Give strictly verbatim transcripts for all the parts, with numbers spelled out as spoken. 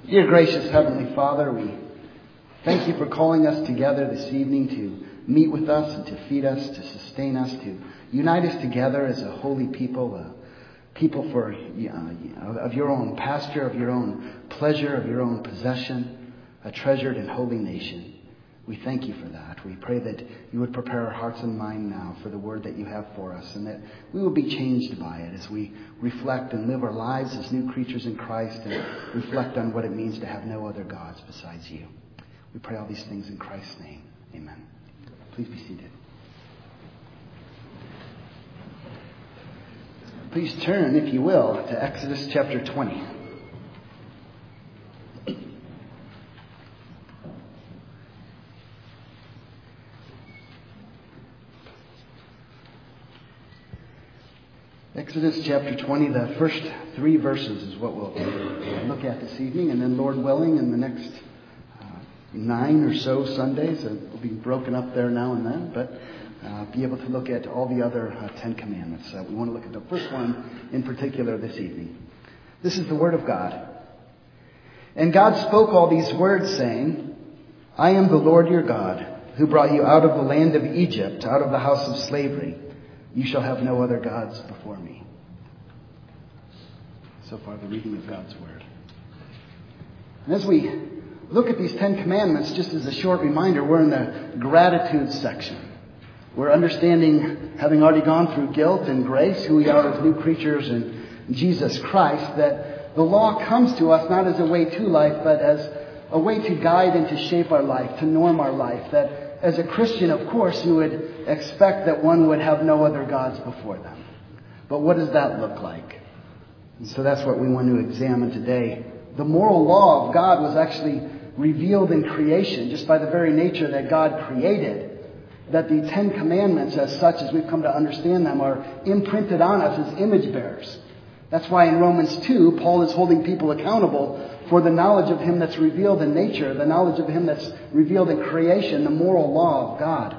Dear gracious Heavenly Father, we thank you for calling us together this evening to meet with us and to feed us, to sustain us, to unite us together as a holy people, a people for uh, of your own pasture, of your own pleasure, of your own possession, a treasured and holy nation. We thank you for that. We pray that you would prepare our hearts and mind now for the word that you have for us, and that we will be changed by it as we reflect and live our lives as new creatures in Christ and reflect on what it means to have no other gods besides you. We pray all these things in Christ's name. Amen. Please be seated. Please turn, if you will, to Exodus chapter twenty. Exodus chapter twenty, the first three verses is what we'll look at this evening. And then, Lord willing, in the next uh, nine or so Sundays, uh, we'll be broken up there now and then, but uh, be able to look at all the other uh, Ten Commandments. Uh, we want to look at the first one in particular this evening. This is the Word of God. And God spoke all these words, saying, I am the Lord your God, who brought you out of the land of Egypt, out of the house of slavery. You shall have no other gods before me. So far, the reading of God's Word. And as we look at these Ten Commandments, just as a short reminder, we're in the gratitude section. We're understanding, having already gone through guilt and grace, who we are as new creatures in Jesus Christ, that the law comes to us not as a way to life, but as a way to guide and to shape our life, to norm our life. That as a Christian, of course, you would expect that one would have no other gods before them. But what does that look like? And so that's what we want to examine today. The moral law of God was actually revealed in creation, just by the very nature that God created. That the Ten Commandments, as such as we've come to understand them, are imprinted on us as image bearers. That's why in Romans two, Paul is holding people accountable for the knowledge of Him that's revealed in nature, the knowledge of Him that's revealed in creation, the moral law of God.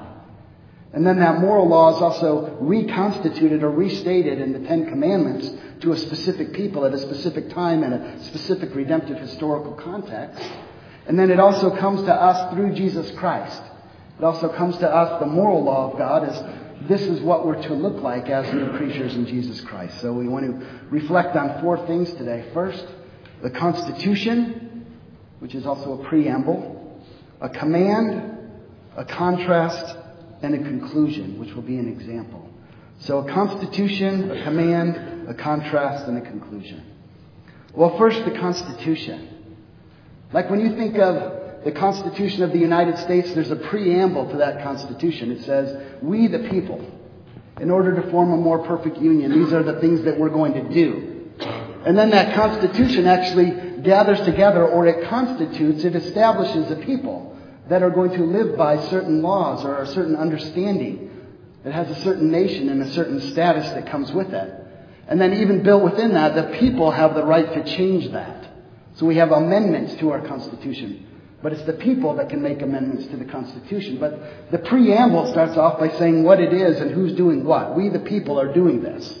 And then that moral law is also reconstituted or restated in the Ten Commandments to a specific people at a specific time in a specific redemptive historical context. And then it also comes to us through Jesus Christ. It also comes to us, the moral law of God, as this is what we're to look like as new creatures in Jesus Christ. So we want to reflect on four things today. First, the Constitution, which is also a preamble, a command, a contrast, and a conclusion, which will be an example. So a constitution, a command, a contrast, and a conclusion. Well, first, the Constitution. Like when you think of the Constitution of the United States, there's a preamble to that Constitution. It says, we the people, in order to form a more perfect union, these are the things that we're going to do. And then that Constitution actually gathers together, or it constitutes, it establishes a people that are going to live by certain laws or a certain understanding. It has a certain nation and a certain status that comes with it. And then even built within that, the people have the right to change that. So we have amendments to our Constitution. But it's the people that can make amendments to the Constitution. But the preamble starts off by saying what it is and who's doing what. We the people are doing this.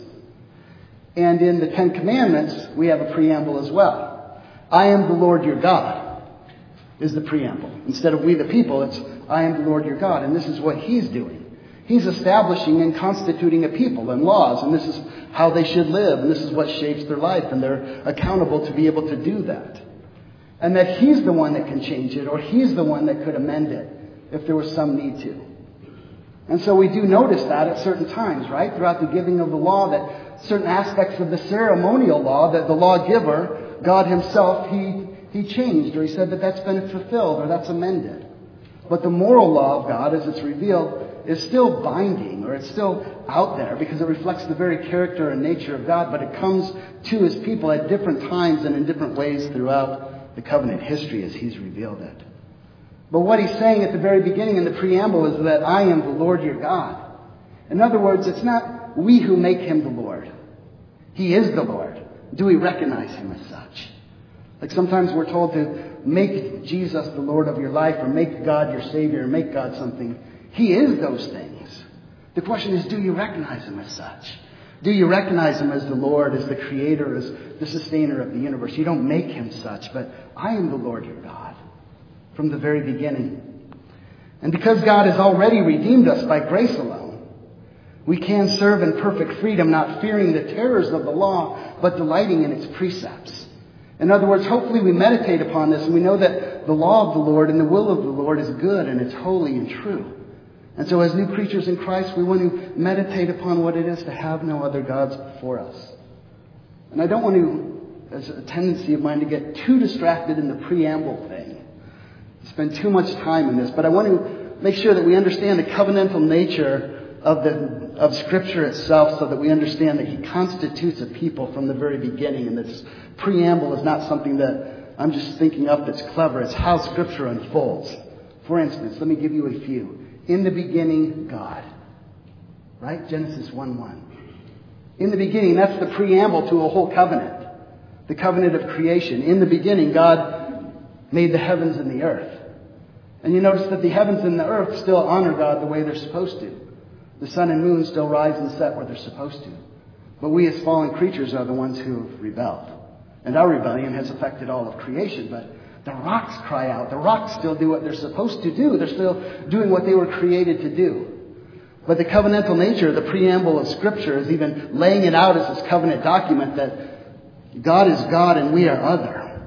And in the Ten Commandments, we have a preamble as well. I am the Lord your God is the preamble. Instead of we the people, it's I am the Lord your God. And this is what He's doing. He's establishing and constituting a people and laws. And this is how they should live. And this is what shapes their life. And they're accountable to be able to do that. And that He's the one that can change it, or He's the one that could amend it if there was some need to. And so we do notice that at certain times, right? Throughout the giving of the law, that certain aspects of the ceremonial law, that the lawgiver, God Himself, He He changed, or He said that that's been fulfilled, or that's amended. But the moral law of God, as it's revealed, is still binding, or it's still out there, because it reflects the very character and nature of God, but it comes to His people at different times and in different ways throughout the covenant history as He's revealed it. But what He's saying at the very beginning in the preamble is that I am the Lord your God. In other words, it's not we who make Him the Lord. He is the Lord. Do we recognize Him as such? Like sometimes we're told to make Jesus the Lord of your life, or make God your Savior, or make God something. He is those things. The question is, do you recognize Him as such? Do you recognize him as the Lord, as the creator, as the sustainer of the universe? You don't make him such, but I am the Lord your God from the very beginning. And because God has already redeemed us by grace alone, we can serve in perfect freedom, not fearing the terrors of the law, but delighting in its precepts. In other words, hopefully we meditate upon this and we know that the law of the Lord and the will of the Lord is good and it's holy and true. And so as new creatures in Christ, we want to meditate upon what it is to have no other gods before us. And I don't want to, as a tendency of mine, to get too distracted in the preamble thing, spend too much time in this, but I want to make sure that we understand the covenantal nature of the of Scripture itself, so that we understand that he constitutes a people from the very beginning, and this preamble is not something that I'm just thinking up that's clever. It's how Scripture unfolds. For instance, let me give you a few. In the beginning, God. Right? Genesis one one. In the beginning, that's the preamble to a whole covenant. The covenant of creation. In the beginning, God made the heavens and the earth. And you notice that the heavens and the earth still honor God the way they're supposed to. The sun and moon still rise and set where they're supposed to. But we as fallen creatures are the ones who have rebelled. And our rebellion has affected all of creation. But the rocks cry out. The rocks still do what they're supposed to do. They're still doing what they were created to do. But the covenantal nature, the preamble of Scripture, is even laying it out as this covenant document that God is God and we are other.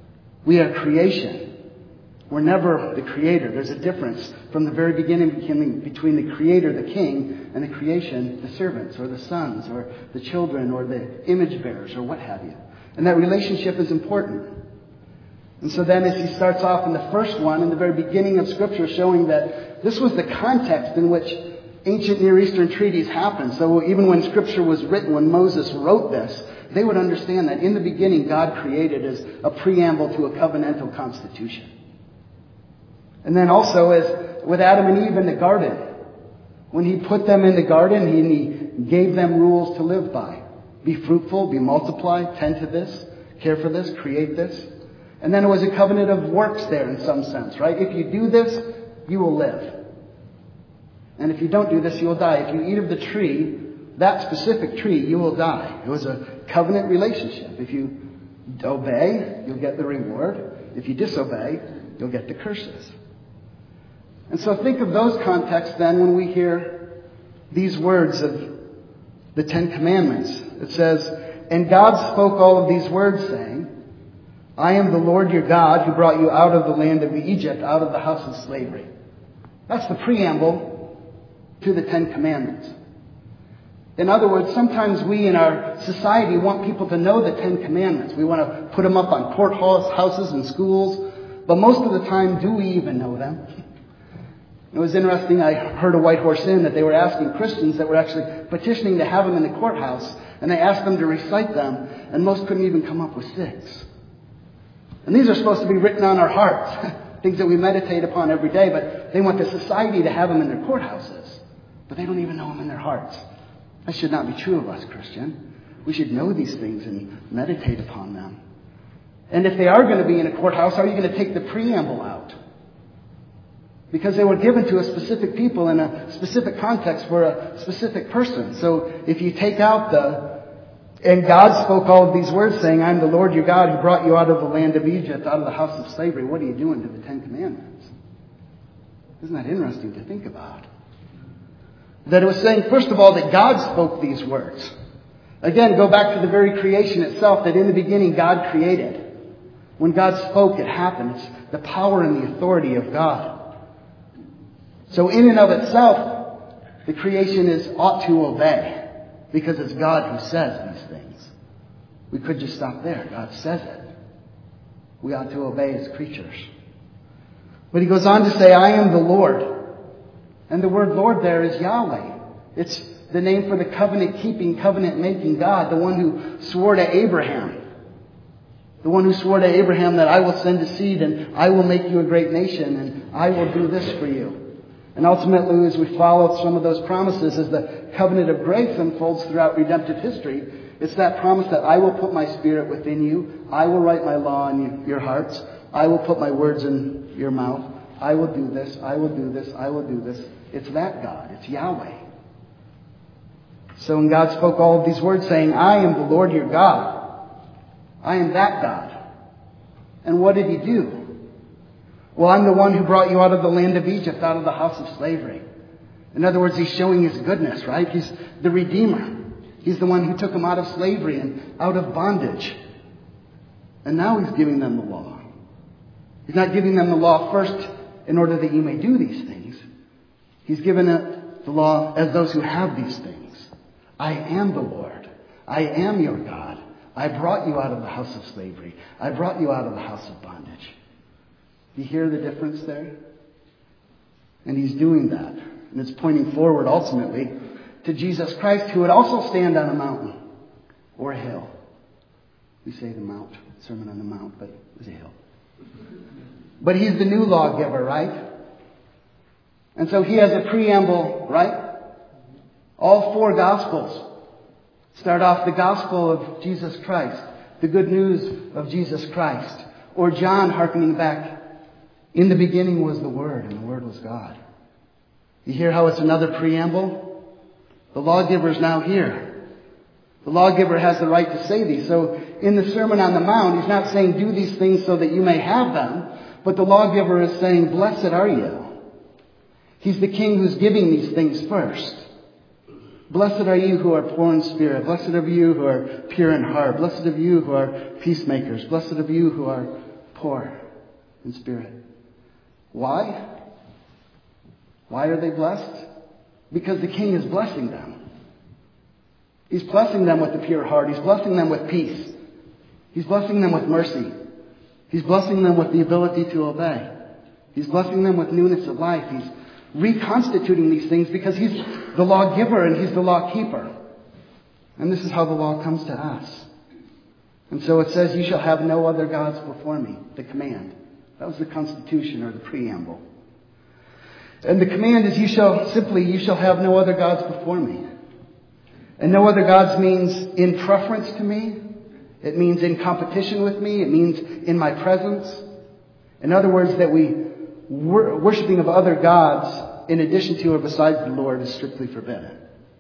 We are creation. We're never the creator. There's a difference from the very beginning between the creator, the king, and the creation, the servants, or the sons, or the children, or the image bearers, or what have you. And that relationship is important. And so then as he starts off in the first one, in the very beginning of Scripture, showing that this was the context in which ancient Near Eastern treaties happened. So even when Scripture was written, when Moses wrote this, they would understand that in the beginning God created as a preamble to a covenantal constitution. And then also as with Adam and Eve in the garden, when he put them in the garden, he gave them rules to live by. Be fruitful, be multiply, tend to this, care for this, create this. And then it was a covenant of works there in some sense, right? If you do this, you will live. And if you don't do this, you will die. If you eat of the tree, that specific tree, you will die. It was a covenant relationship. If you obey, you'll get the reward. If you disobey, you'll get the curses. And so think of those contexts then when we hear these words of the Ten Commandments. It says, "And God spoke all of these words, saying, I am the Lord your God who brought you out of the land of Egypt, out of the house of slavery." That's the preamble to the Ten Commandments. In other words, sometimes we in our society want people to know the Ten Commandments. We want to put them up on courthouses and schools. But most of the time, do we even know them? It was interesting, I heard a White Horse Inn that they were asking Christians that were actually petitioning to have them in the courthouse, and they asked them to recite them, and most couldn't even come up with six. And these are supposed to be written on our hearts, things that we meditate upon every day, but they want the society to have them in their courthouses, but they don't even know them in their hearts. That should not be true of us, Christian. We should know these things and meditate upon them. And if they are going to be in a courthouse, are you going to take the preamble out? Because they were given to a specific people in a specific context for a specific person. So if you take out the, "And God spoke all of these words, saying, I am the Lord your God who brought you out of the land of Egypt, out of the house of slavery," what are you doing to the Ten Commandments? Isn't that interesting to think about? That it was saying, first of all, that God spoke these words. Again, go back to the very creation itself, that in the beginning God created. When God spoke, it happened. It's the power and the authority of God. So in and of itself, the creation is ought to obey, because it's God who says these things. We could just stop there. God says it. We ought to obey as creatures. But he goes on to say, "I am the Lord." And the word Lord there is Yahweh. It's the name for the covenant-keeping, covenant-making God, the one who swore to Abraham. The one who swore to Abraham that I will send a seed and I will make you a great nation and I will do this for you. And ultimately, as we follow some of those promises, as the covenant of grace unfolds throughout redemptive history, it's that promise that I will put my spirit within you. I will write my law in your hearts. I will put my words in your mouth. I will do this. I will do this. I will do this. It's that God. It's Yahweh. So when God spoke all of these words saying, I am the Lord your God. I am that God. And what did he do? Well, I'm the one who brought you out of the land of Egypt, out of the house of slavery. In other words, he's showing his goodness, right? He's the Redeemer. He's the one who took them out of slavery and out of bondage. And now he's giving them the law. He's not giving them the law first in order that you may do these things. He's given it the law as those who have these things. I am the Lord. I am your God. I brought you out of the house of slavery. I brought you out of the house of bondage. Do you hear the difference there? And he's doing that. And it's pointing forward ultimately to Jesus Christ, who would also stand on a mountain or a hill. We say the Mount, Sermon on the Mount, but it was a hill. But he's the new lawgiver, right? And so he has a preamble, right? All four Gospels start off the gospel of Jesus Christ, the good news of Jesus Christ. Or John hearkening back, in the beginning was the Word, and the Word was God. You hear how it's another preamble? The lawgiver is now here. The lawgiver has the right to say these. So in the Sermon on the Mount, he's not saying do these things so that you may have them, but the lawgiver is saying, blessed are you. He's the king who's giving these things first. Blessed are you who are poor in spirit. Blessed are you who are pure in heart. Blessed are you who are peacemakers. Blessed are you who are poor in spirit. Why? Why are they blessed? Because the king is blessing them. He's blessing them with the pure heart. He's blessing them with peace. He's blessing them with mercy. He's blessing them with the ability to obey. He's blessing them with newness of life. He's reconstituting these things because he's the lawgiver and he's the law keeper. And this is how the law comes to us. And so it says, you shall have no other gods before me. The command. That was the constitution or the preamble. And the command is you shall simply, you shall have no other gods before me. And no other gods means in preference to me. It means in competition with me. It means in my presence. In other words, that we wor- worshiping of other gods in addition to or besides the Lord is strictly forbidden.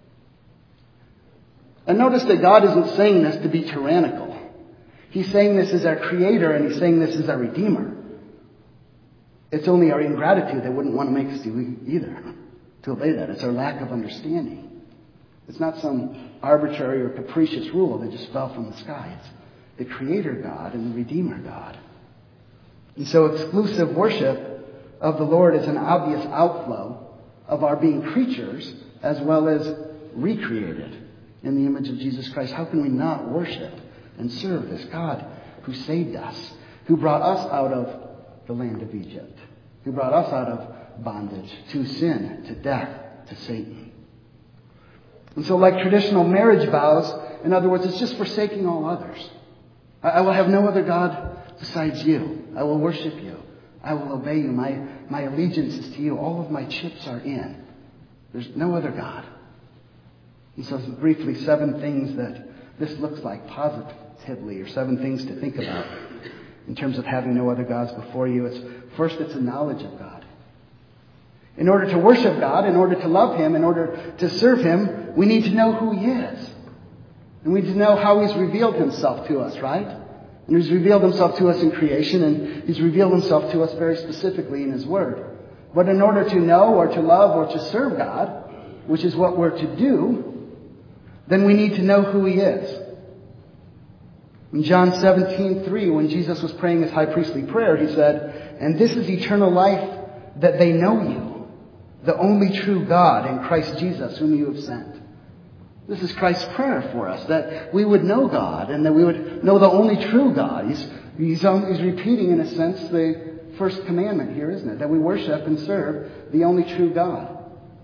And notice that God isn't saying this to be tyrannical. He's saying this as our creator and he's saying this as our redeemer. It's only our ingratitude that wouldn't want to make us do either, to obey that. It's our lack of understanding. It's not some arbitrary or capricious rule that just fell from the sky. It's the Creator God and the Redeemer God. And so exclusive worship of the Lord is an obvious outflow of our being creatures as well as recreated in the image of Jesus Christ. How can we not worship and serve this God who saved us, who brought us out of the land of Egypt, who brought us out of bondage to sin, to death, to Satan? And so like traditional marriage vows, in other words, it's just forsaking all others. I will have no other God besides you. I will worship you. I will obey you. My, my allegiance is to you. All of my chips are in. There's no other God. And so briefly, seven things that this looks like positively, or seven things to think about in terms of having no other gods before you. It's first, it's a knowledge of God. In order to worship God, in order to love Him, in order to serve Him, we need to know who He is. And we need to know how He's revealed Himself to us, right? And He's revealed Himself to us in creation, and He's revealed Himself to us very specifically in His Word. But in order to know or to love or to serve God, which is what we're to do, then we need to know who He is. In John seventeen three, when Jesus was praying His high priestly prayer, He said, "And this is eternal life, that they know you, the only true God, and Christ Jesus, whom you have sent." This is Christ's prayer for us, that we would know God and that we would know the only true God. He's, he's, he's repeating, in a sense, the first commandment here, isn't it? That we worship and serve the only true God.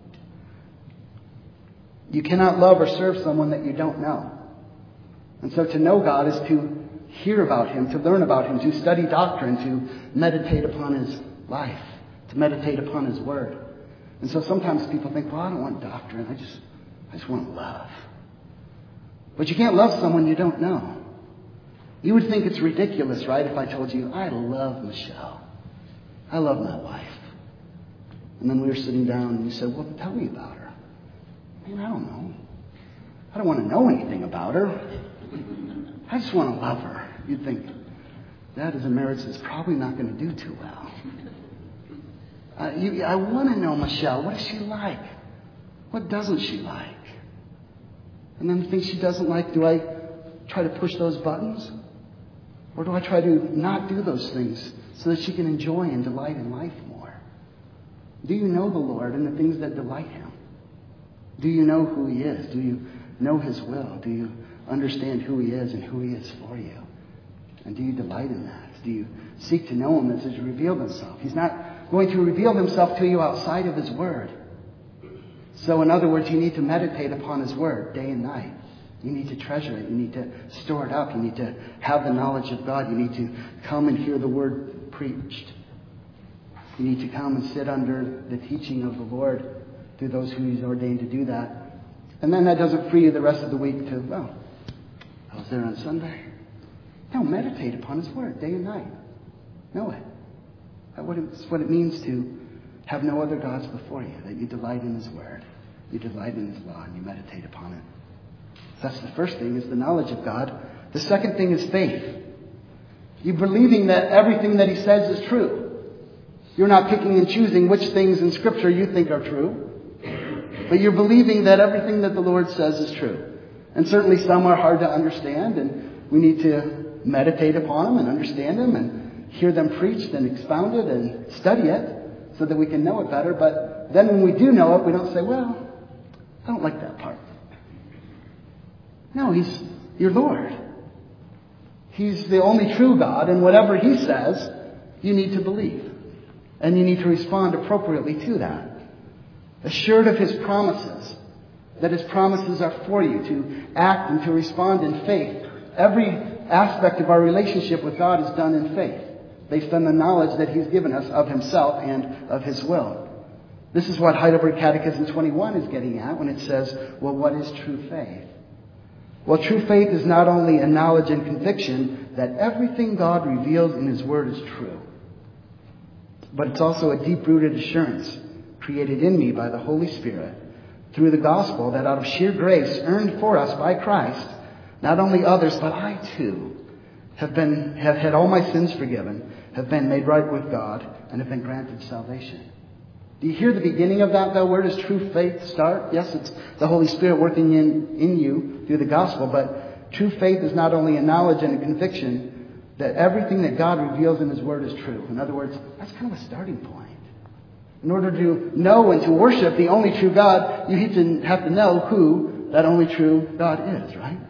You cannot love or serve someone that you don't know. And so to know God is to hear about Him, to learn about Him, to study doctrine, to meditate upon His life, to meditate upon His Word. And so sometimes people think, well, I don't want doctrine. I just, I just want love. But you can't love someone you don't know. You would think it's ridiculous, right, if I told you, I love Michelle. I love my wife. And then we were sitting down and you said, well, tell me about her. I mean, I don't know. I don't want to know anything about her. I just want to love her. You'd think, that is a marriage that's probably not going to do too well. Uh, you, I want to know Michelle. What is she like? What doesn't she like? And then the things she doesn't like, do I try to push those buttons? Or do I try to not do those things so that she can enjoy and delight in life more? Do you know the Lord and the things that delight Him? Do you know who He is? Do you know His will? Do you understand who He is and who He is for you? And do you delight in that? Do you seek to know Him as He's revealed Himself? He's not going to reveal Himself to you outside of His Word. So in other words, you need to meditate upon His Word day and night. You need to treasure it. You need to store it up. You need to have the knowledge of God. You need to come and hear the Word preached. You need to come and sit under the teaching of the Lord through those who He's ordained to do that. And then that doesn't free you the rest of the week to, well, I was there on Sunday. No, meditate upon His Word day and night. Know it. That's what it means to have no other gods before you, that you delight in His Word. You delight in His law and you meditate upon it. That's the first thing, is the knowledge of God. The second thing is faith. You believing that everything that He says is true. You're not picking and choosing which things in Scripture you think are true. But you're believing that everything that the Lord says is true. And certainly some are hard to understand, and we need to meditate upon them and understand them and hear them preached and expounded and study it so that we can know it better. But then when we do know it, we don't say, well, I don't like that part. No, He's your Lord. He's the only true God, and whatever He says, you need to believe. And you need to respond appropriately to that. Assured of His promises, that His promises are for you to act and to respond in faith. Every aspect of our relationship with God is done in faith, based on the knowledge that He's given us of Himself and of His will. This is what Heidelberg Catechism twenty-one is getting at when it says, well, what is true faith? Well, true faith is not only a knowledge and conviction that everything God reveals in His Word is true, but it's also a deep-rooted assurance created in me by the Holy Spirit through the gospel that out of sheer grace earned for us by Christ, not only others, but I too have been have had all my sins forgiven, have been made right with God, and have been granted salvation. Do you hear the beginning of that, though? Where does true faith start? Yes, it's the Holy Spirit working in, in you through the gospel, but true faith is not only a knowledge and a conviction that everything that God reveals in His Word is true. In other words, that's kind of a starting point. In order to know and to worship the only true God, you have to, have to know who that only true God is, right?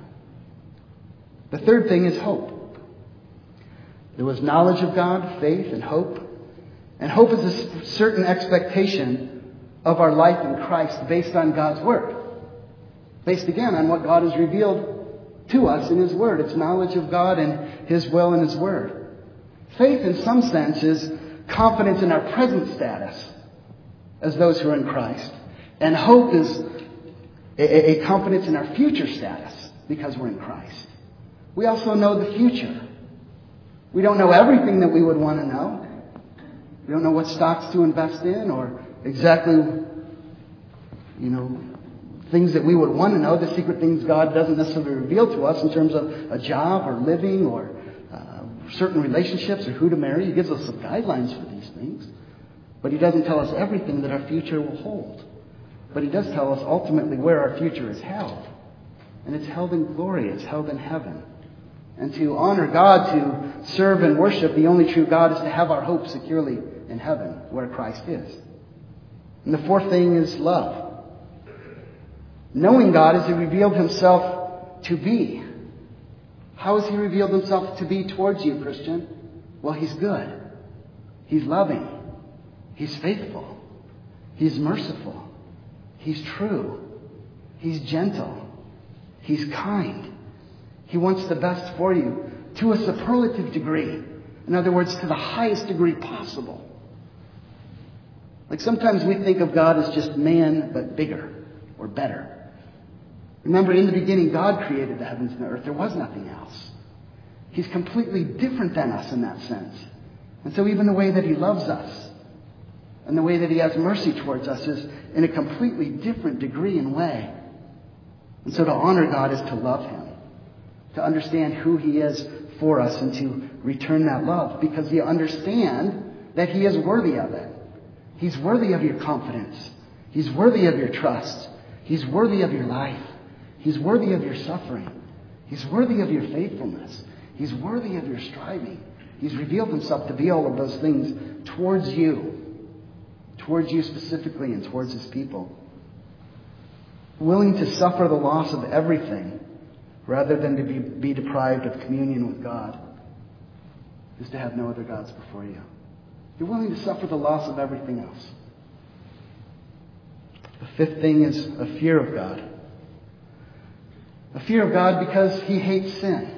The third thing is hope. There was knowledge of God, faith, and hope. And hope is a certain expectation of our life in Christ based on God's Word. Based again on what God has revealed to us in His Word. It's knowledge of God and His will and His Word. Faith in some sense is confidence in our present status as those who are in Christ. And hope is a, a confidence in our future status because we're in Christ. We also know the future. We don't know everything that we would want to know. We don't know what stocks to invest in or exactly, you know, things that we would want to know, the secret things God doesn't necessarily reveal to us in terms of a job or living or uh, certain relationships or who to marry. He gives us some guidelines for these things. But He doesn't tell us everything that our future will hold. But He does tell us ultimately where our future is held. And it's held in glory. It's held in heaven. And to honor God, to serve and worship the only true God, is to have our hope securely in heaven, where Christ is. And the fourth thing is love. Knowing God as He revealed Himself to be. How has He revealed Himself to be towards you, Christian? Well, He's good. He's loving. He's faithful. He's merciful. He's true. He's gentle. He's kind. He wants the best for you to a superlative degree. In other words, to the highest degree possible. Like sometimes we think of God as just man, but bigger or better. Remember, in the beginning, God created the heavens and the earth. There was nothing else. He's completely different than us in that sense. And so even the way that He loves us and the way that He has mercy towards us is in a completely different degree and way. And so to honor God is to love him, to understand who he is for us and to return that love, because you understand that he is worthy of it. He's worthy of your confidence. He's worthy of your trust. He's worthy of your life. He's worthy of your suffering. He's worthy of your faithfulness. He's worthy of your striving. He's revealed himself to be all of those things towards you, towards you specifically and towards his people. Willing to suffer the loss of everything rather than to be, be deprived of communion with God is to have no other gods before you. You're willing to suffer the loss of everything else. The fifth thing is a fear of God. A fear of God because he hates sin.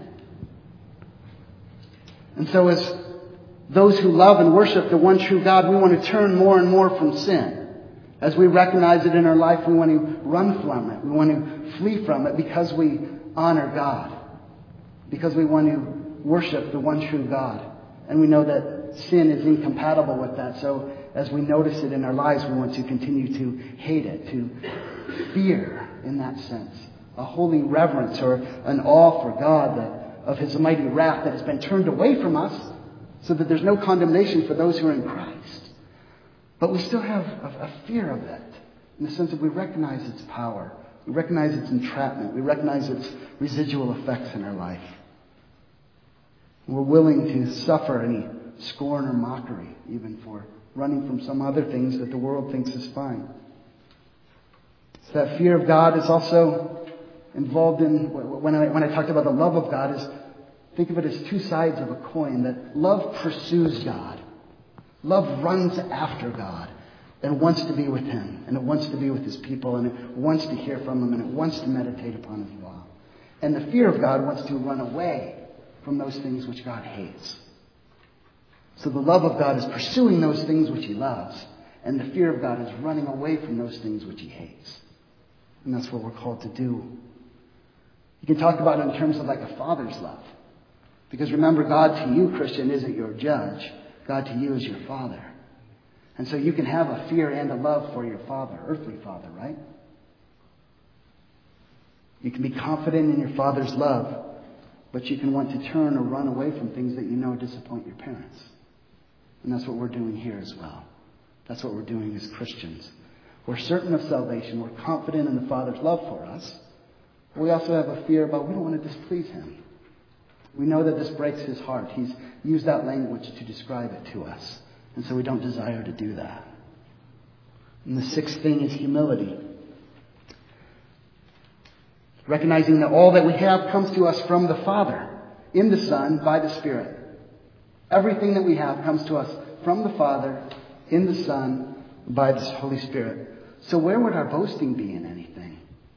And so as those who love and worship the one true God, we want to turn more and more from sin. As we recognize it in our life, we want to run from it. We want to flee from it because we honor God. Because we want to worship the one true God. And we know that sin is incompatible with that. So as we notice it in our lives, we want to continue to hate it, to fear in that sense. A holy reverence or an awe for God that, of his mighty wrath that has been turned away from us so that there's no condemnation for those who are in Christ. But we still have a, a fear of it in the sense that we recognize its power. We recognize its entrapment. We recognize its residual effects in our life. We're willing to suffer any scorn or mockery even for running from some other things that the world thinks is fine. So that fear of God is also involved in, when I, when I talked about the love of God, is think of it as two sides of a coin. That love pursues God. Love runs after God and wants to be with him. And it wants to be with his people. And it wants to hear from him. And it wants to meditate upon his law. And the fear of God wants to run away from those things which God hates. So the love of God is pursuing those things which he loves. And the fear of God is running away from those things which he hates. And that's what we're called to do. You can talk about it in terms of like a father's love. Because remember, God to you, Christian, isn't your judge. God to you is your father. And so you can have a fear and a love for your father, earthly father, right? You can be confident in your father's love, but you can want to turn or run away from things that you know disappoint your parents. And that's what we're doing here as well. That's what we're doing as Christians. We're certain of salvation. We're confident in the Father's love for us. We also have a fear about we don't want to displease him. We know that this breaks his heart. He's used that language to describe it to us. And so we don't desire to do that. And the sixth thing is humility. Recognizing that all that we have comes to us from the Father, in the Son, by the Spirit. Everything that we have comes to us from the Father, in the Son, by the Holy Spirit. So where would our boasting be in anything?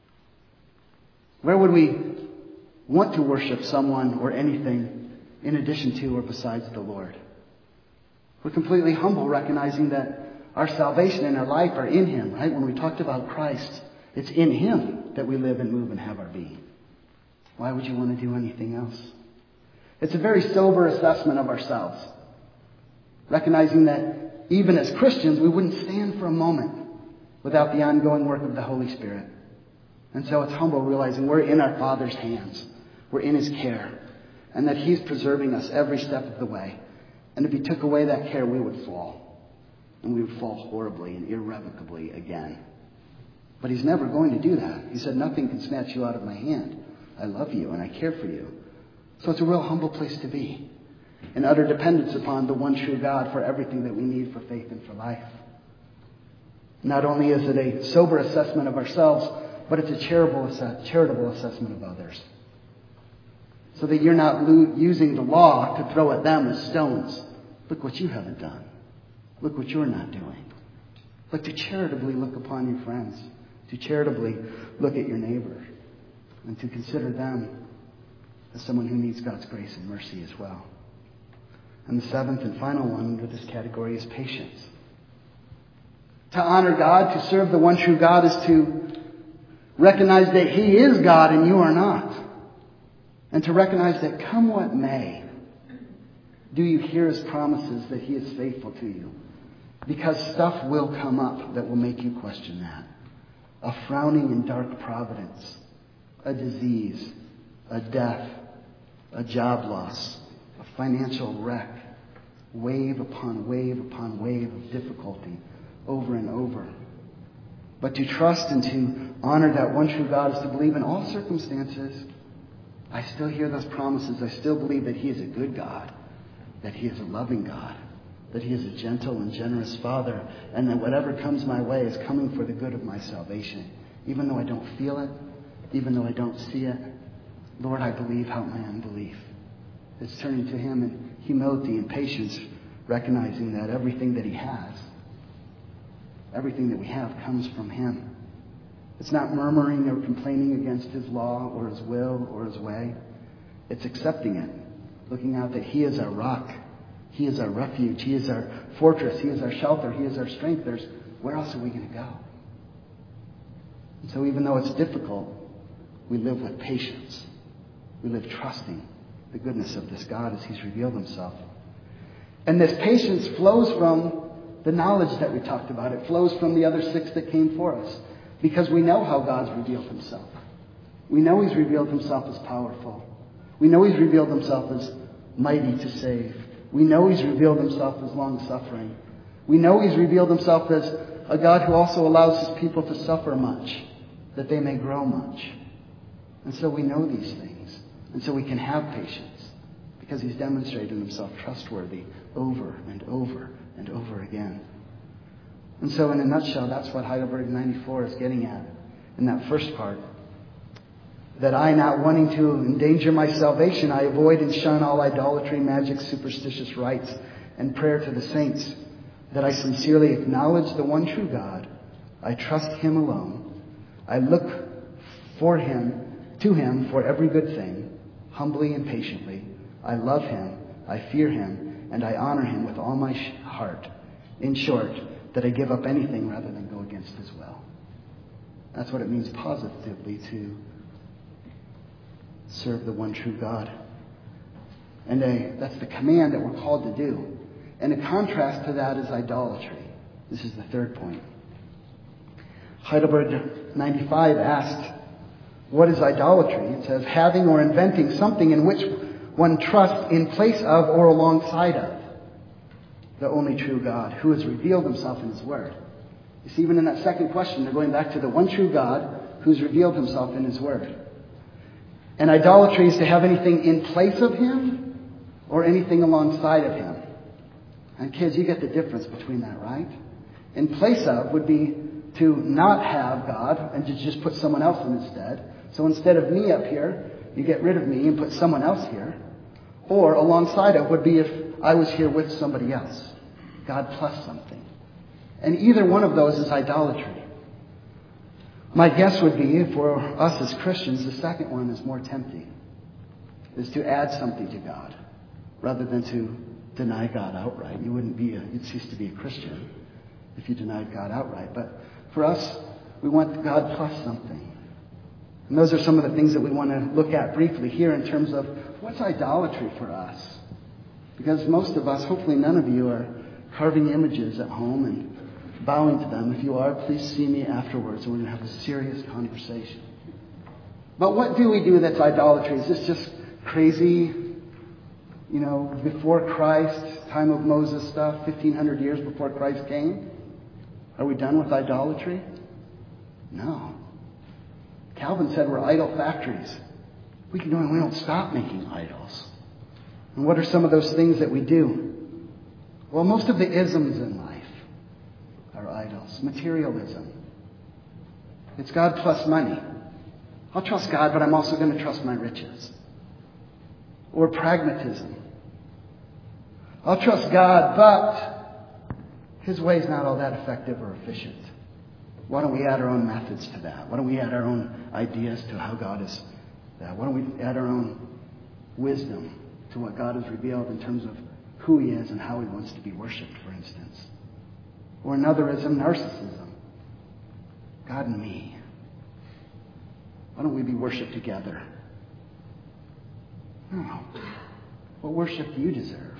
Where would we want to worship someone or anything in addition to or besides the Lord? We're completely humble, recognizing that our salvation and our life are in him, right? When we talked about Christ, it's in him that we live and move and have our being. Why would you want to do anything else? It's a very sober assessment of ourselves, recognizing that even as Christians, we wouldn't stand for a moment without the ongoing work of the Holy Spirit. And so it's humble, realizing we're in our Father's hands. We're in his care. And that he's preserving us every step of the way. And if he took away that care, we would fall. And we would fall horribly and irrevocably again. But he's never going to do that. He said, nothing can snatch you out of my hand. I love you and I care for you. So it's a real humble place to be. In utter dependence upon the one true God for everything that we need for faith and for life. Not only is it a sober assessment of ourselves, but it's a charitable, ass- charitable assessment of others. So that you're not lo- using the law to throw at them as stones. Look what you haven't done. Look what you're not doing. But to charitably look upon your friends. To charitably look at your neighbor. And to consider them as someone who needs God's grace and mercy as well. And the seventh and final one under this category is patience. To honor God, to serve the one true God, is to recognize that he is God and you are not. And to recognize that come what may, do you hear his promises that he is faithful to you? Because stuff will come up that will make you question that. A frowning and dark providence a disease, a death, a job loss, a financial wreck, wave upon wave upon wave of difficulty over and over. But to trust and to honor that one true God is to believe in all circumstances. I still hear those promises. I still believe that He is a good God, that He is a loving God, that He is a gentle and generous Father, and that whatever comes my way is coming for the good of my salvation. Even though I don't feel it, even though I don't see it, Lord, I believe. Help my unbelief. It's turning to Him in humility and patience, recognizing that everything that He has, everything that we have comes from Him. It's not murmuring or complaining against His law or His will or His way. It's accepting it, looking out that He is our rock. He is our refuge. He is our fortress. He is our shelter. He is our strength. There's, where else are we going to go? And so even though it's difficult, we live with patience. We live trusting the goodness of this God as He's revealed Himself. And this patience flows from the knowledge that we talked about. It flows from the other six that came for us. Because we know how God's revealed Himself. We know He's revealed Himself as powerful. We know He's revealed Himself as mighty to save. We know He's revealed Himself as long-suffering. We know He's revealed Himself as a God who also allows His people to suffer much, that they may grow much. And so we know these things. And so we can have patience because He's demonstrated Himself trustworthy over and over and over again. And so in a nutshell, that's what Heidelberg ninety-four is getting at in that first part. That I, not wanting to endanger my salvation, I avoid and shun all idolatry, magic, superstitious rites, and prayer to the saints. That I sincerely acknowledge the one true God. I trust Him alone. I look for Him, to Him for every good thing, humbly and patiently. I love Him, I fear Him, and I honor Him with all my heart. In short, that I give up anything rather than go against His will. That's what it means positively to serve the one true God. And a, that's the command that we're called to do. And a contrast to that is idolatry. This is the third point. Heidelberg ninety-five asked, what is idolatry? It says, having or inventing something in which one trusts in place of or alongside of the only true God who has revealed Himself in His Word. You see, even in that second question, they're going back to the one true God who's revealed Himself in His Word. And idolatry is to have anything in place of Him or anything alongside of Him. And kids, you get the difference between that, right? In place of would be to not have God and to just put someone else in instead. So instead of me up here, you get rid of me and put someone else here. Or alongside of would be if I was here with somebody else. God plus something. And either one of those is idolatry. My guess would be, for us as Christians, the second one is more tempting. Is to add something to God rather than to deny God outright. You wouldn't be a, you'd cease to be a Christian if you denied God outright. But for us, we want God plus something. And those are some of the things that we want to look at briefly here in terms of what's idolatry for us. Because most of us, hopefully none of you, are carving images at home and bowing to them. If you are, please see me afterwards and we're going to have a serious conversation. But what do we do that's idolatry? Is this just crazy, you know, before Christ, time of Moses stuff, fifteen hundred years before Christ came? Are we done with idolatry? No. Calvin said we're idol factories. We can do it. We don't stop making idols. And what are some of those things that we do? Well, most of the isms in life are idols. Materialism. It's God plus money. I'll trust God, but I'm also going to trust my riches. Or pragmatism. I'll trust God, but His way is not all that effective or efficient. Why don't we add our own methods to that? Why don't we add our own ideas to how God is that? Why don't we add our own wisdom to what God has revealed in terms of who He is and how He wants to be worshipped, for instance? Or another ism, narcissism. God and me. Why don't we be worshipped together? No. What worship do you deserve?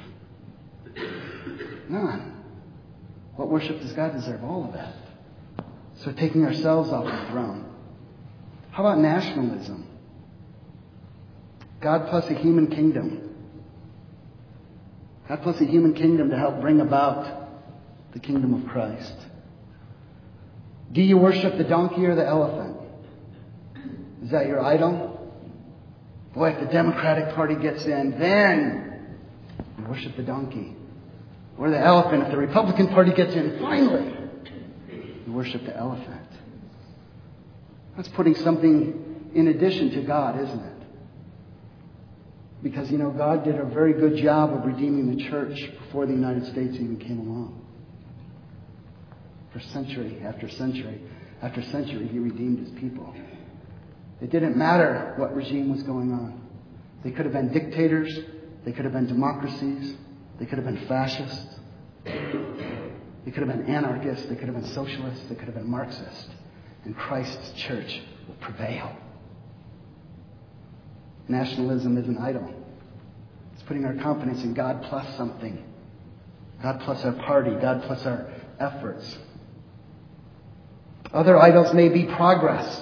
None. What worship does God deserve? All of that. So taking ourselves off the throne. How about nationalism? God plus a human kingdom. God plus a human kingdom to help bring about the kingdom of Christ. Do you worship the donkey or the elephant? Is that your idol? Boy, if the Democratic Party gets in, then you worship the donkey. Or the elephant. If the Republican Party gets in, finally, you worship the elephant. That's putting something in addition to God, isn't it? Because, you know, God did a very good job of redeeming the church before the United States even came along. For century after century after century, He redeemed His people. It didn't matter what regime was going on. They could have been dictators. They could have been democracies. They could have been fascists. They could have been anarchists. They could have been socialists. They could have been Marxists. And Christ's church will prevail. Nationalism is an idol. It's putting our confidence in God plus something. God plus our party. God plus our efforts. Other idols may be progress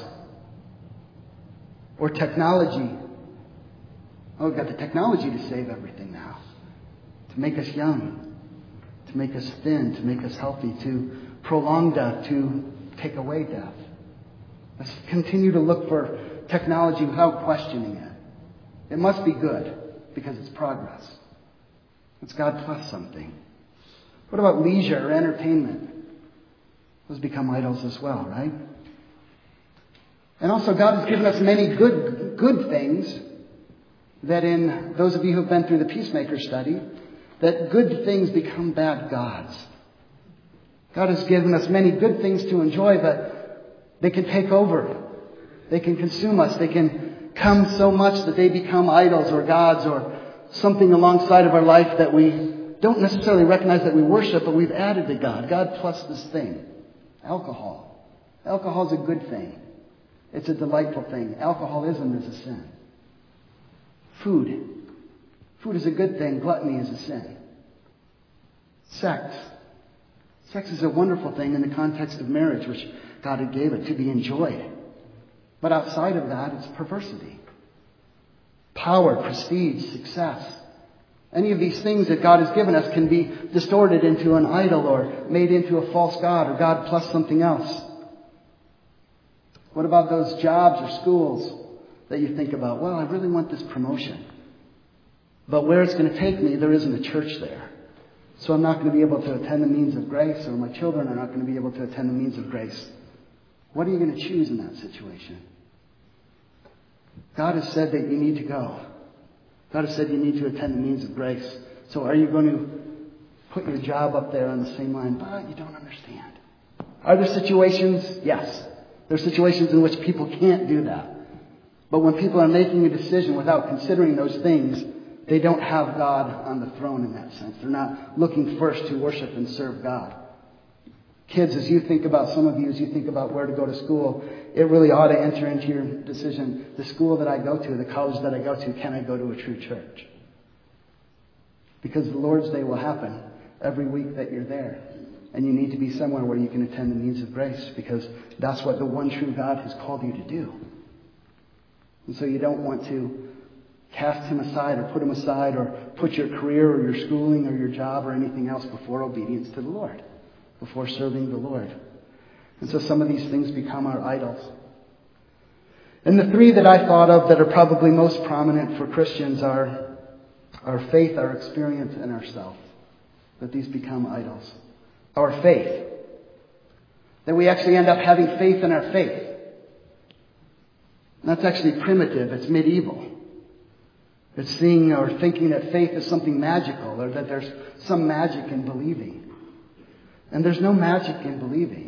or technology. Oh, we've got the technology to save everything now. To make us young. To make us thin. To make us healthy. To prolong death. To take away death. Let's continue to look for technology without questioning it. It must be good because it's progress. It's God plus something. What about leisure or entertainment? Those become idols as well, right? And also God has given us many good, good things that in those of you who have been through the Peacemaker study, that good things become bad gods. God has given us many good things to enjoy, but they can take over. They can consume us. They can come so much that they become idols or gods or something alongside of our life that we don't necessarily recognize that we worship, but we've added to God. God plus this thing. Alcohol. Alcohol is a good thing. It's a delightful thing. Alcoholism is a sin. Food. Food is a good thing. Gluttony is a sin. Sex. Sex is a wonderful thing in the context of marriage, which God had gave it to be enjoyed. But outside of that, it's perversity. Power, prestige, success. Any of these things that God has given us can be distorted into an idol or made into a false god or God plus something else. What about those jobs or schools that you think about? Well, I really want this promotion. But where it's going to take me, there isn't a church there. So I'm not going to be able to attend the means of grace, or my children are not going to be able to attend the means of grace. What are you going to choose in that situation? God has said that you need to go. God has said you need to attend the means of grace. So are you going to put your job up there on the same line? But you don't understand. Are there situations? Yes. There are situations in which people can't do that. But when people are making a decision without considering those things, they don't have God on the throne in that sense. They're not looking first to worship and serve God. Kids, as you think about, some of you, as you think about where to go to school, it really ought to enter into your decision, the school that I go to, the college that I go to, can I go to a true church? Because the Lord's Day will happen every week that you're there. And you need to be somewhere where you can attend the means of grace, because that's what the one true God has called you to do. And so you don't want to cast Him aside or put Him aside or put your career or your schooling or your job or anything else before obedience to the Lord, before serving the Lord. And so some of these things become our idols. And the three that I thought of that are probably most prominent for Christians are our faith, our experience, and our self. That these become idols. Our faith. That we actually end up having faith in our faith. And that's actually primitive. It's medieval. It's seeing or thinking that faith is something magical, or that there's some magic in believing. And there's no magic in believing.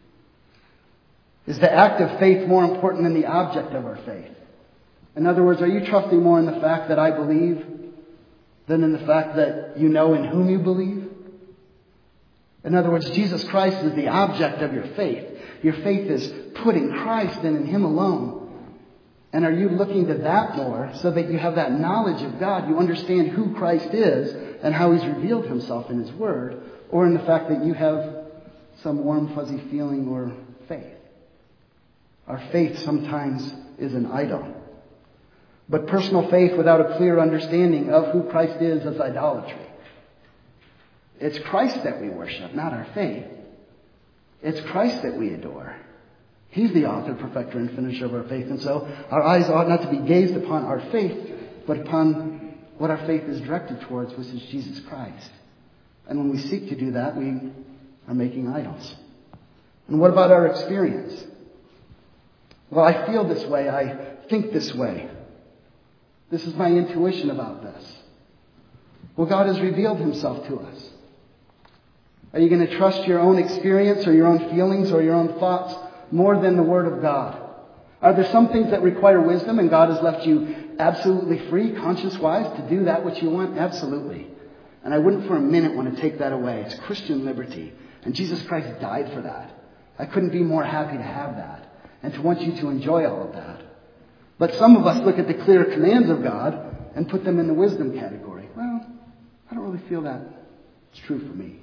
Is the act of faith more important than the object of our faith? In other words, are you trusting more in the fact that I believe than in the fact that you know in whom you believe? In other words, Jesus Christ is the object of your faith. Your faith is putting Christ in and Him alone. And are you looking to that more so that you have that knowledge of God? You understand who Christ is and how He's revealed Himself in His Word, or in the fact that you have some warm, fuzzy feeling or faith? Our faith sometimes is an idol. But personal faith without a clear understanding of who Christ is is idolatry. It's Christ that we worship, not our faith. It's Christ that we adore. He's the author, perfecter, and finisher of our faith. And so our eyes ought not to be gazed upon our faith, but upon what our faith is directed towards, which is Jesus Christ. And when we seek to do that, we are making idols. And what about our experience? Well, I feel this way. I think this way. This is my intuition about this. Well, God has revealed himself to us. Are you going to trust your own experience or your own feelings or your own thoughts more than the Word of God? Are there some things that require wisdom and God has left you absolutely free, conscience-wise, to do that which you want? Absolutely. And I wouldn't for a minute want to take that away. It's Christian liberty. And Jesus Christ died for that. I couldn't be more happy to have that and to want you to enjoy all of that. But some of us look at the clear commands of God and put them in the wisdom category. Well, I don't really feel that it's true for me.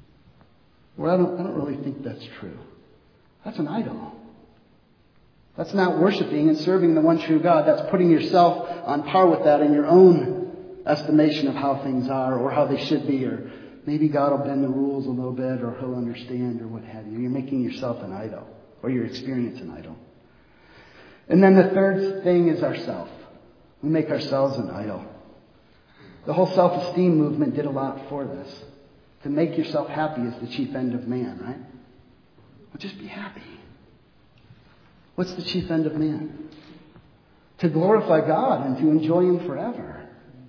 Or I don't, I don't really think that's true. That's an idol. That's not worshiping and serving the one true God. That's putting yourself on par with that in your own estimation of how things are or how they should be. Or maybe God will bend the rules a little bit or he'll understand or what have you. You're making yourself an idol or your experience an idol. And then the third thing is ourself. We make ourselves an idol. The whole self-esteem movement did a lot for this. To make yourself happy is the chief end of man, right? Well, just be happy. What's the chief end of man? To glorify God and to enjoy him forever.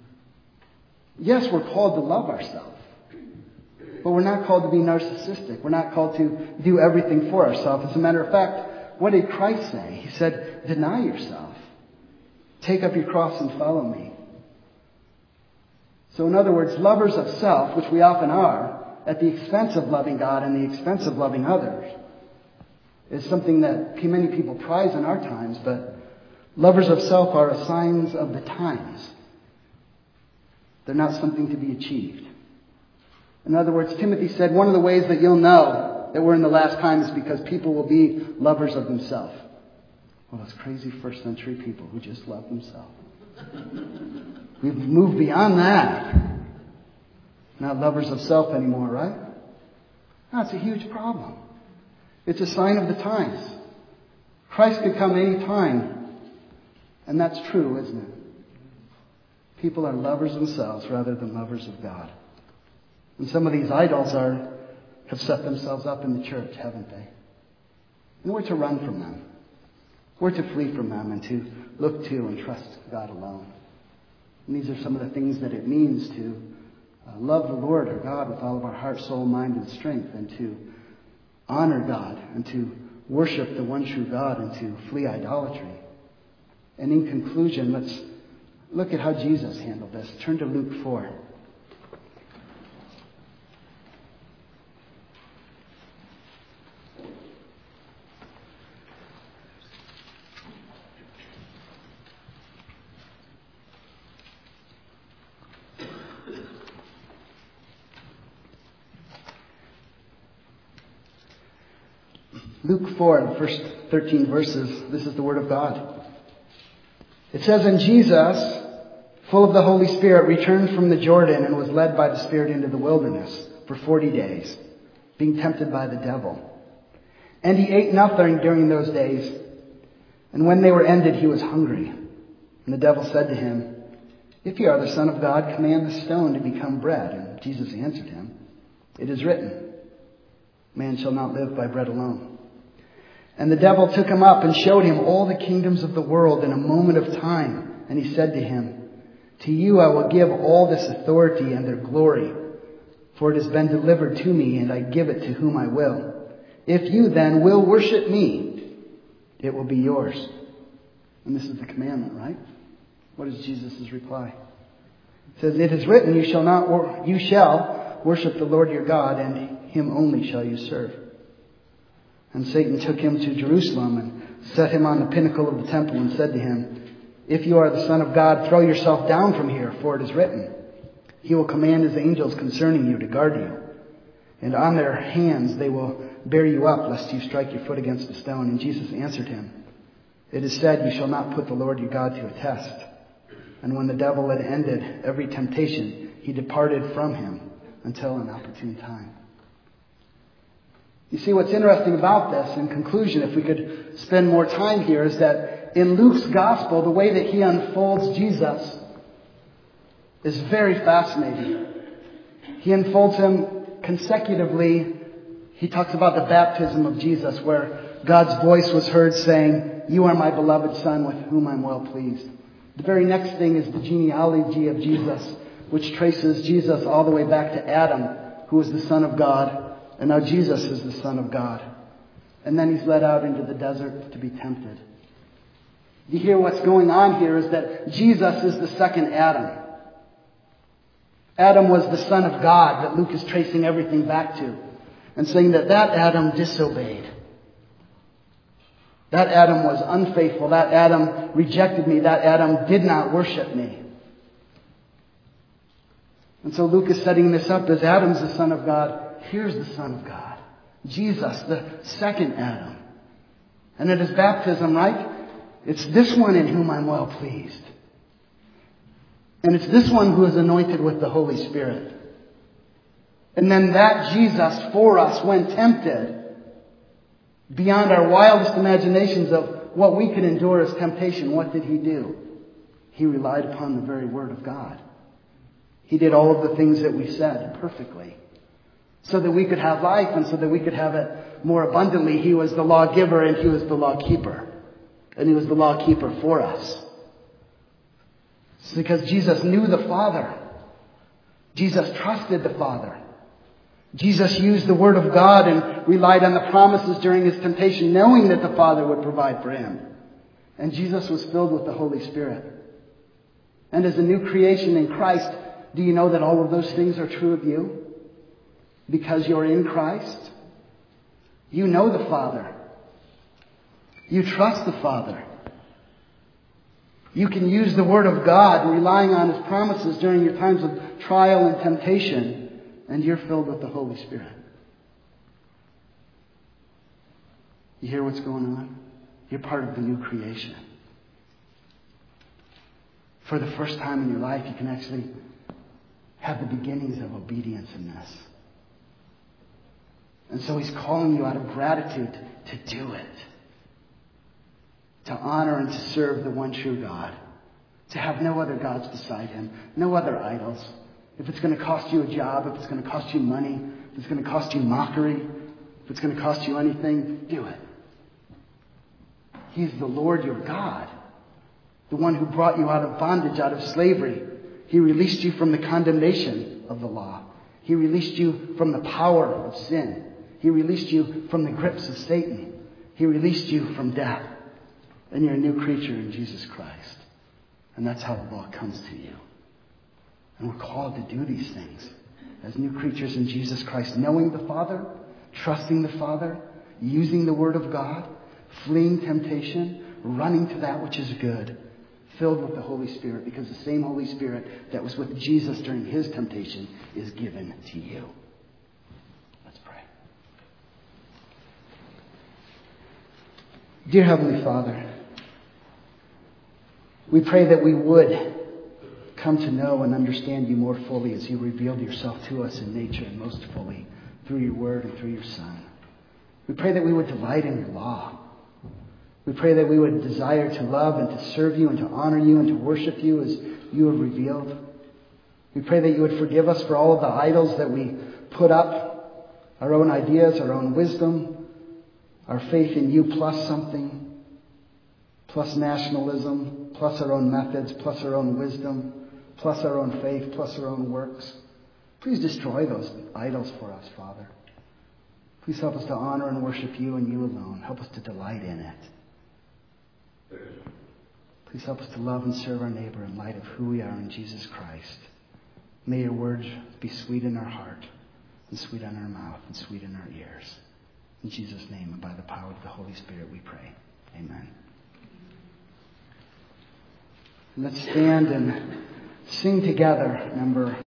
Yes, we're called to love ourselves. But we're not called to be narcissistic. We're not called to do everything for ourselves. As a matter of fact, what did Christ say? He said, deny yourself. Take up your cross and follow me. So in other words, lovers of self, which we often are, at the expense of loving God and the expense of loving others, is something that many people prize in our times, but lovers of self are signs of the times. They're not something to be achieved. In other words, Timothy said, one of the ways that you'll know that we're in the last time is because people will be lovers of themselves. Well, those crazy first century people who just love themselves. We've moved beyond that. Not lovers of self anymore, right? That's a huge problem. It's a sign of the times. Christ could come any time. And that's true, isn't it? People are lovers themselves rather than lovers of God. And some of these idols are have set themselves up in the church, haven't they? And we're to run from them. We're to flee from them and to look to and trust God alone. And these are some of the things that it means to uh, love the Lord our God with all of our heart, soul, mind, and strength, and to honor God, and to worship the one true God, and to flee idolatry. And in conclusion, let's look at how Jesus handled this. Turn to Luke four. Luke four, the first thirteen verses, this is the Word of God. It says, and Jesus, full of the Holy Spirit, returned from the Jordan and was led by the Spirit into the wilderness for forty days, being tempted by the devil. And he ate nothing during those days. And when they were ended, he was hungry. And the devil said to him, if you are the Son of God, command the stone to become bread. And Jesus answered him, it is written, man shall not live by bread alone. And the devil took him up and showed him all the kingdoms of the world in a moment of time. And he said to him, to you I will give all this authority and their glory, for it has been delivered to me, and I give it to whom I will. If you then will worship me, it will be yours. And this is the commandment, right? What is Jesus' reply? It says, it is written, you shall not wor- you shall worship the Lord your God, and him only shall you serve. And Satan took him to Jerusalem and set him on the pinnacle of the temple and said to him, if you are the Son of God, throw yourself down from here, for it is written, he will command his angels concerning you to guard you. And on their hands they will bear you up, lest you strike your foot against a stone. And Jesus answered him, it is said, you shall not put the Lord your God to a test. And when the devil had ended every temptation, he departed from him until an opportune time. You see, what's interesting about this, in conclusion, if we could spend more time here, is that in Luke's gospel, the way that he unfolds Jesus is very fascinating. He unfolds him consecutively. He talks about the baptism of Jesus, where God's voice was heard saying, "You are my beloved Son, with whom I'm well pleased." The very next thing is the genealogy of Jesus, which traces Jesus all the way back to Adam, who was the Son of God. And now Jesus is the Son of God. And then he's led out into the desert to be tempted. You hear what's going on here is that Jesus is the second Adam. Adam was the Son of God that Luke is tracing everything back to, and saying that that Adam disobeyed. That Adam was unfaithful. That Adam rejected me. That Adam did not worship me. And so Luke is setting this up as Adam's the Son of God. Here's the Son of God, Jesus, the second Adam. And at his baptism, right? It's this one in whom I'm well pleased. And it's this one who is anointed with the Holy Spirit. And then that Jesus for us, when tempted, beyond our wildest imaginations of what we could endure as temptation, what did he do? He relied upon the very Word of God. He did all of the things that we said perfectly, so that we could have life and so that we could have it more abundantly. He was the lawgiver and he was the lawkeeper. And he was the lawkeeper for us. It's because Jesus knew the Father. Jesus trusted the Father. Jesus used the Word of God and relied on the promises during his temptation, knowing that the Father would provide for him. And Jesus was filled with the Holy Spirit. And as a new creation in Christ, do you know that all of those things are true of you? Because you're in Christ. You know the Father. You trust the Father. You can use the Word of God, relying on his promises during your times of trial and temptation, and you're filled with the Holy Spirit. You hear what's going on? You're part of the new creation. For the first time in your life, you can actually have the beginnings of obedience in this. And so he's calling you out of gratitude to do it. To honor and to serve the one true God. To have no other gods beside him. No other idols. If it's going to cost you a job, if it's going to cost you money, if it's going to cost you mockery, if it's going to cost you anything, do it. He's the Lord your God. The one who brought you out of bondage, out of slavery. He released you from the condemnation of the law. He released you from the power of sin. He released you from the grips of Satan. He released you from death. And you're a new creature in Jesus Christ. And that's how the law comes to you. And we're called to do these things as new creatures in Jesus Christ, knowing the Father, trusting the Father, using the Word of God, fleeing temptation, running to that which is good, filled with the Holy Spirit, because the same Holy Spirit that was with Jesus during his temptation is given to you. Let's pray. Dear Heavenly Father, we pray that we would come to know and understand you more fully as you revealed yourself to us in nature, and most fully through your Word and through your Son. We pray that we would delight in your law. We pray that we would desire to love and to serve you and to honor you and to worship you as you have revealed. We pray that you would forgive us for all of the idols that we put up, our own ideas, our own wisdom, our faith in you plus something, plus nationalism, plus our own methods, plus our own wisdom, plus our own faith, plus our own works. Please destroy those idols for us, Father. Please help us to honor and worship you and you alone. Help us to delight in it. Please help us to love and serve our neighbor in light of who we are in Jesus Christ. May your words be sweet in our heart, and sweet on our mouth, and sweet in our ears. In Jesus' name and by the power of the Holy Spirit we pray. Amen. Let's stand and sing together number